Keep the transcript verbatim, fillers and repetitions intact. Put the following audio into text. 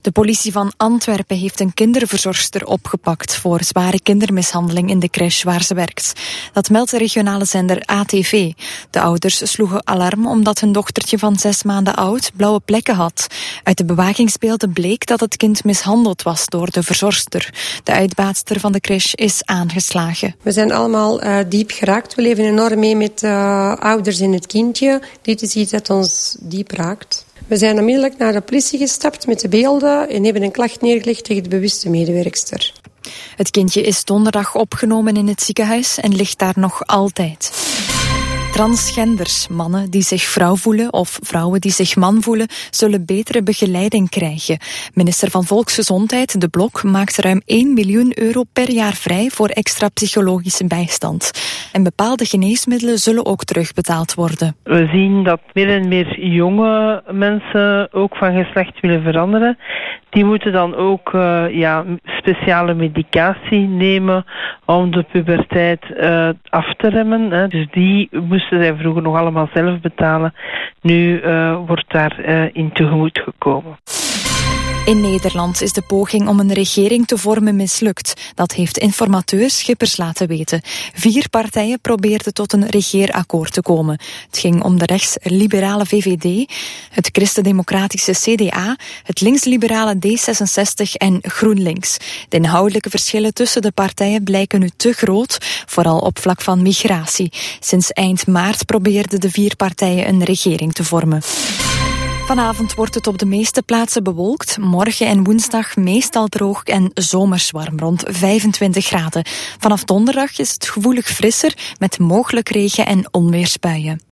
De politie van Antwerpen heeft een kinderverzorgster opgepakt voor zware kindermishandeling in de crash waar ze werkt. Dat meldt de regionale zender A T V. De ouders sloegen alarm omdat hun dochtertje van zes maanden oud blauwe plekken had. Uit de bewakingsbeelden bleek dat het kind mishandeld was door de verzorgster. De uitbaatster van de crash is aangeslagen. We zijn allemaal uh, diep geraakt. We leven enorm mee met uh, ouders en het kindje. Dit is iets dat ons diep raakt. We zijn onmiddellijk naar de politie gestapt met de beelden en hebben een klacht neergelegd tegen de bewuste medewerkster. Het kindje is donderdag opgenomen in het ziekenhuis en ligt daar nog altijd. Transgenders, mannen die zich vrouw voelen of vrouwen die zich man voelen, zullen betere begeleiding krijgen. Minister van Volksgezondheid, De Blok, maakt ruim één miljoen euro per jaar vrij voor extra psychologische bijstand. En bepaalde geneesmiddelen zullen ook terugbetaald worden. We zien dat meer en meer jonge mensen ook van geslacht willen veranderen. Die moeten dan ook uh, ja, speciale medicatie nemen om de puberteit uh, af te remmen. Hè. Dus die moesten zij vroeger nog allemaal zelf betalen. Nu uh, wordt daar uh, in tegemoet gekomen. In Nederland is de poging om een regering te vormen mislukt. Dat heeft informateur Schippers laten weten. Vier partijen probeerden tot een regeerakkoord te komen. Het ging om de rechtsliberale V V D, het christendemocratische C D A, het linksliberale D zesenzestig en GroenLinks. De inhoudelijke verschillen tussen de partijen blijken nu te groot, vooral op vlak van migratie. Sinds eind maart probeerden de vier partijen een regering te vormen. Vanavond wordt het op de meeste plaatsen bewolkt. Morgen en woensdag meestal droog en zomers warm, rond vijfentwintig graden. Vanaf donderdag is het gevoelig frisser met mogelijk regen- en onweersbuien.